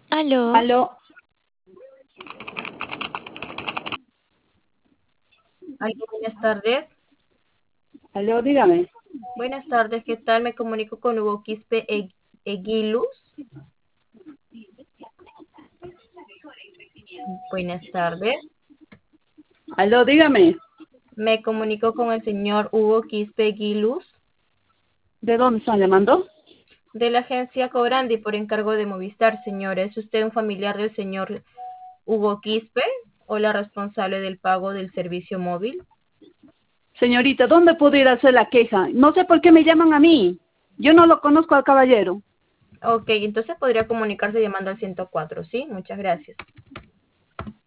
Aló, Aló, Aló, buenas tardes. aló, dígame. Buenas tardes, ¿qué tal? Me comunico con Hugo Quispe Eguiluz. Buenas tardes. Aló, dígame. Me comunico con el señor Hugo Quispe Eguiluz ¿De dónde están llamando? de la agencia Cobrandi por encargo de Movistar, señor. ¿Es usted un familiar del señor Hugo Quispe o la responsable del pago del servicio móvil? Señorita, ¿dónde puedo ir a hacer la queja? No sé por qué me llaman a mí. Yo no lo conozco al caballero. Ok, entonces podría comunicarse llamando al 104, ¿sí? Muchas gracias.